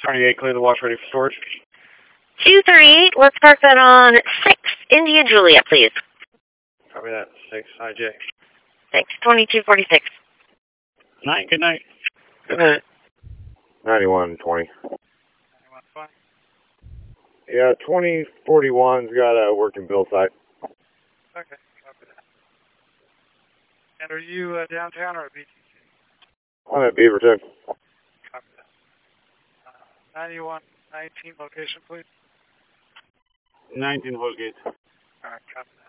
28, clear the wash ready for storage. 238, let's park that on 6 India Juliet, please. Copy that. 6 IJ. Thanks, 2246. Night, good night. Good night. 9120. 9120. Yeah, 2041's got a working bill site. Okay, copy that. And are you downtown or at BTC? I'm at Beaverton. Copy that. 9119 location, please. 19 Woodgate. All right, copy that.